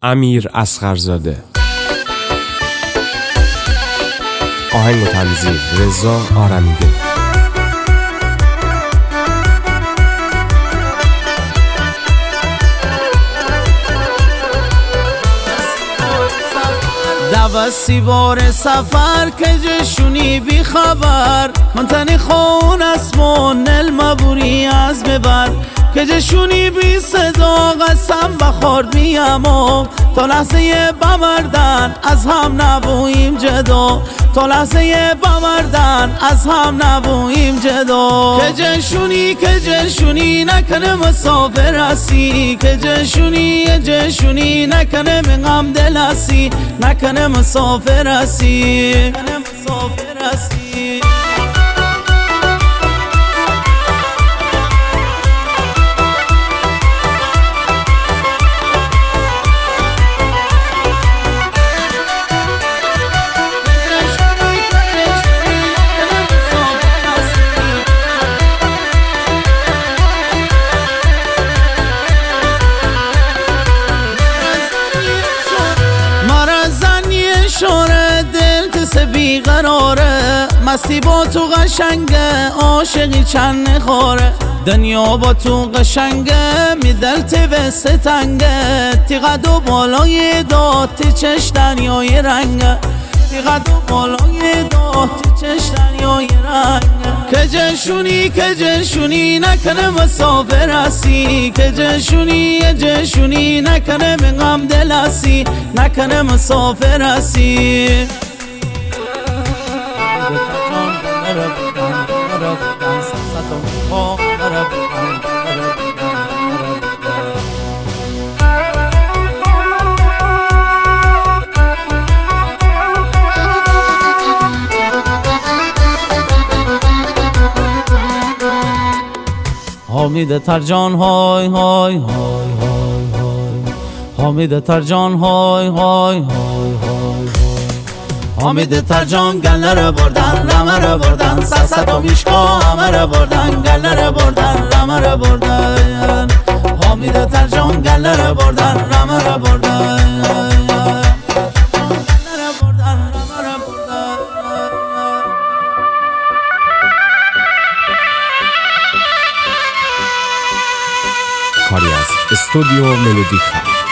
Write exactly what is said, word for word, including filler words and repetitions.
امیر اصغرزاده. آهنگ و تنظیم رضا آرمیده. دوستی بار سفر که جشونی بی خبر من تنی خون اسمون المبوری از ببر که جشونی بی صدا قسم بخورد میم و تا لحظه بمردن از هم نبوییم جدا تا لحظه بمردن از هم نبوییم جدا که جشونی که جشونی نکنه مسافر هستی که جشونی جشونی نکنه من غم دل هستی نکنه مسافر هستی نکنه مسافر هستی شوره دل تس بیقراره مستی با تو قشنگه عاشقی چند نخوره دنیا با تو قشنگه می دل ته ستنگه تی قد و بالای داد تی چش دنیای رنگه تی قد و بالای داد تی چش دنیای رنگه که جشونی که جشونی نکنه مسافر هستی که جشونی جشونی نکنه من غم دل هستی نکنه مسافر هستی حامد ترجان های های های های های حامد ترجان های های های های حامد ترجان گله رو بردن رمه رو بردن سرسد و میشکا همه رو بردن گله رو بردن رمه رو بردن حامد ترجان گله رو بردن رمه رو بردن کاری از استودیو ملودیکا.